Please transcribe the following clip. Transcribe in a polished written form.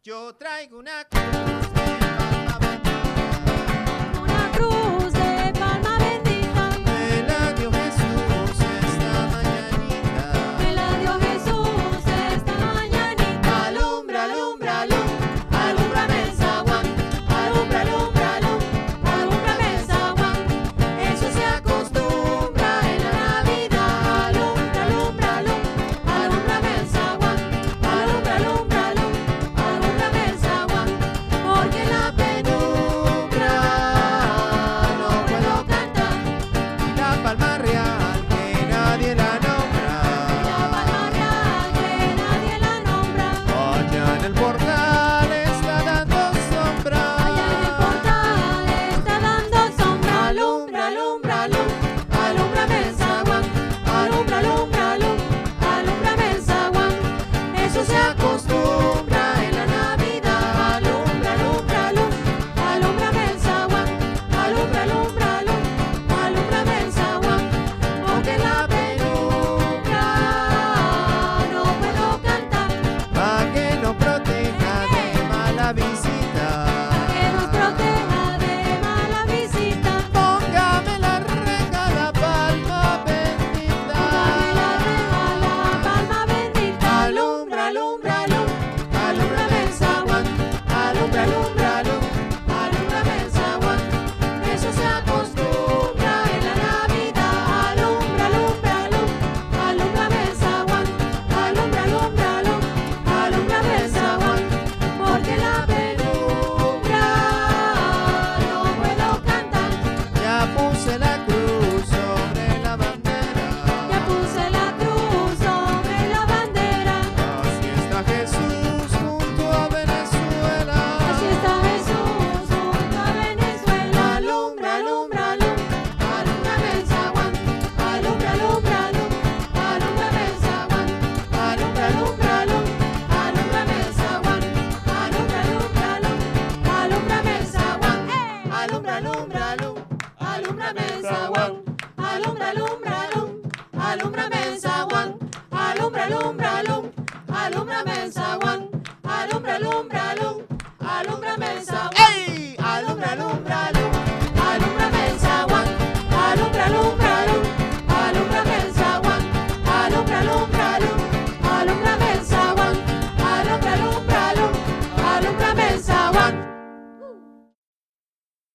Yo traigo una cruz de palma bendita. Una cruz de palma bendita. Me la dio Jesús esta mañanita. Me la dio Jesús esta mañanita. Alumbra, alumbra, alumbra, alúmbrame el zaguán. Alumbra, alumbra, alumbra, alúmbrame el zaguán. Eso se acostumbra en la Navidad. Alumbra, alumbra, alumbra, alúmbrame el zaguán. Alumbra, alumbra, alumbra, alúmbrame el zaguán. Porque en la penumbra no puedo cantar. Y la palma real que nadie la nombra. La palma real que nadie la nombra. Allá en el